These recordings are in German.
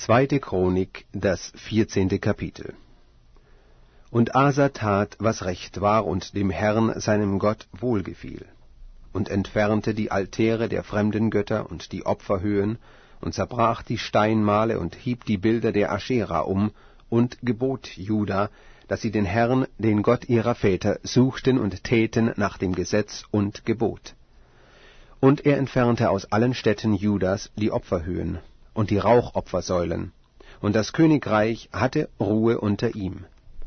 2. Chronik, das 14. Kapitel. Und Asa tat, was recht war und dem Herrn, seinem Gott, wohlgefiel, und entfernte die Altäre der fremden Götter und die Opferhöhen, und zerbrach die Steinmale und hieb die Bilder der Aschera um, und gebot Juda, dass sie den Herrn, den Gott ihrer Väter, suchten und täten nach dem Gesetz und Gebot. Und er entfernte aus allen Städten Judas die Opferhöhen und die Rauchopfersäulen, und das Königreich hatte Ruhe unter ihm.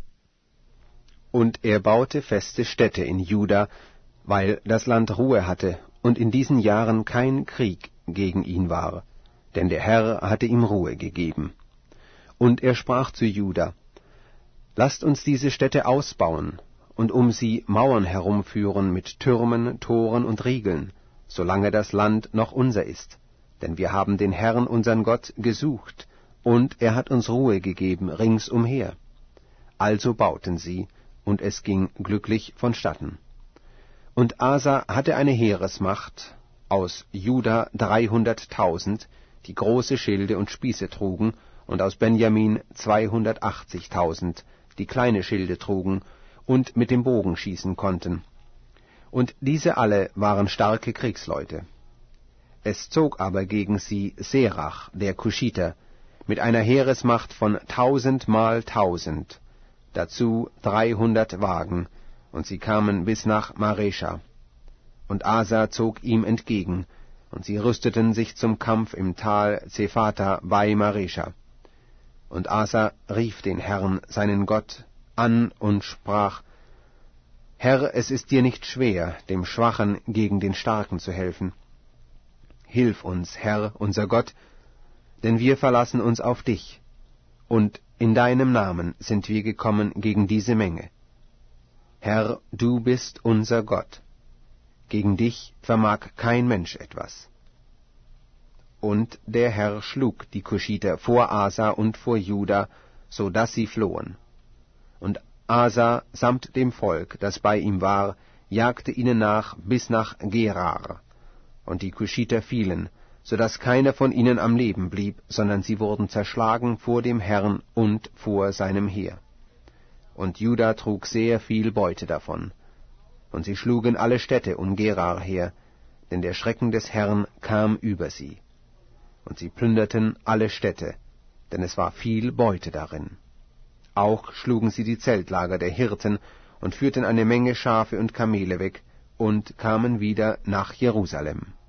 Und er baute feste Städte in Juda, weil das Land Ruhe hatte und in diesen Jahren kein Krieg gegen ihn war, denn der Herr hatte ihm Ruhe gegeben. Und er sprach zu Juda: Lasst uns diese Städte ausbauen und um sie Mauern herumführen mit Türmen, Toren und Riegeln, solange das Land noch unser ist. Denn wir haben den Herrn, unsern Gott, gesucht, und er hat uns Ruhe gegeben ringsumher. Also bauten sie, und es ging glücklich vonstatten. Und Asa hatte eine Heeresmacht, aus Juda 300.000, die große Schilde und Spieße trugen, und aus Benjamin 280.000, die kleine Schilde trugen und mit dem Bogen schießen konnten. Und diese alle waren starke Kriegsleute. Es zog aber gegen sie Serach, der Kuschiter, mit einer Heeresmacht von 1000 mal 1000, dazu 300 Wagen, und sie kamen bis nach Maresha. Und Asa zog ihm entgegen, und sie rüsteten sich zum Kampf im Tal Zephata bei Maresha. Und Asa rief den Herrn, seinen Gott, an und sprach: Herr, es ist dir nicht schwer, dem Schwachen gegen den Starken zu helfen. Hilf uns, Herr, unser Gott, denn wir verlassen uns auf dich, und in deinem Namen sind wir gekommen gegen diese Menge. Herr, du bist unser Gott. Gegen dich vermag kein Mensch etwas. Und der Herr schlug die Kuschiter vor Asa und vor Juda, so dass sie flohen. Und Asa samt dem Volk, das bei ihm war, jagte ihnen nach bis nach Gerar. Und die Kuschiter fielen, so dass keiner von ihnen am Leben blieb, sondern sie wurden zerschlagen vor dem Herrn und vor seinem Heer. Und Juda trug sehr viel Beute davon. Und sie schlugen alle Städte um Gerar her, denn der Schrecken des Herrn kam über sie. Und sie plünderten alle Städte, denn es war viel Beute darin. Auch schlugen sie die Zeltlager der Hirten und führten eine Menge Schafe und Kamele weg und kamen wieder nach Jerusalem.